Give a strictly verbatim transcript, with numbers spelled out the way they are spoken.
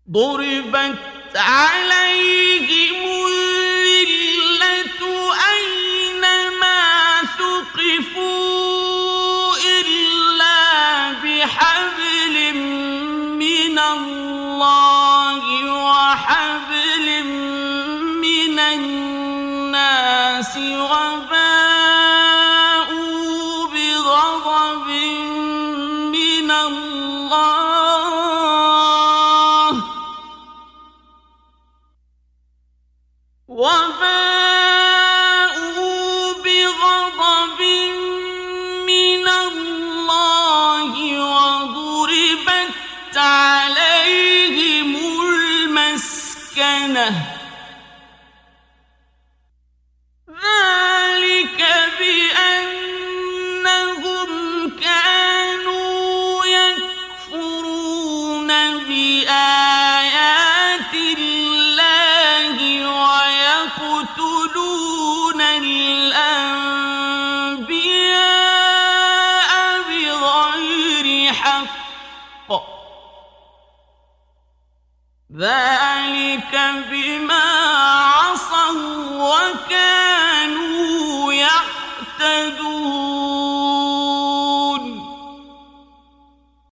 ضربت عليهم الذلة أينما ثقفوا إلا بحبل من الله وحبل من الناس وباءوا بغضب من الله وباءوا بغضب من الله وضربت عليهم المسكنة ذلك بأنهم كانوا يكفرون بآيات الله ويقتلون الأنبياء بغير حق ذلك بما عصوا وكانوا